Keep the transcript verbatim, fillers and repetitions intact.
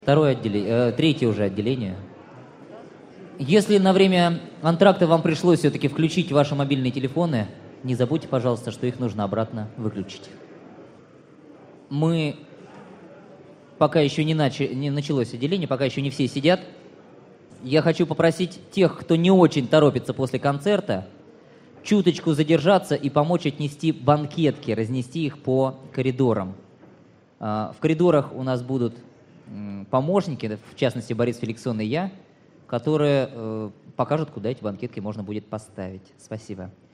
Второе отделение, э, третье уже отделение. Если на время антракта вам пришлось все-таки включить ваши мобильные телефоны, не забудьте, пожалуйста, что их нужно обратно выключить. Мы, пока еще не, начали, не началось отделение, пока еще не все сидят, я хочу попросить тех, кто не очень торопится после концерта, чуточку задержаться и помочь отнести банкетки, разнести их по коридорам. В коридорах у нас будут помощники, в частности Борис Феликсон и я, которые покажут, куда эти банкетки можно будет поставить. Спасибо.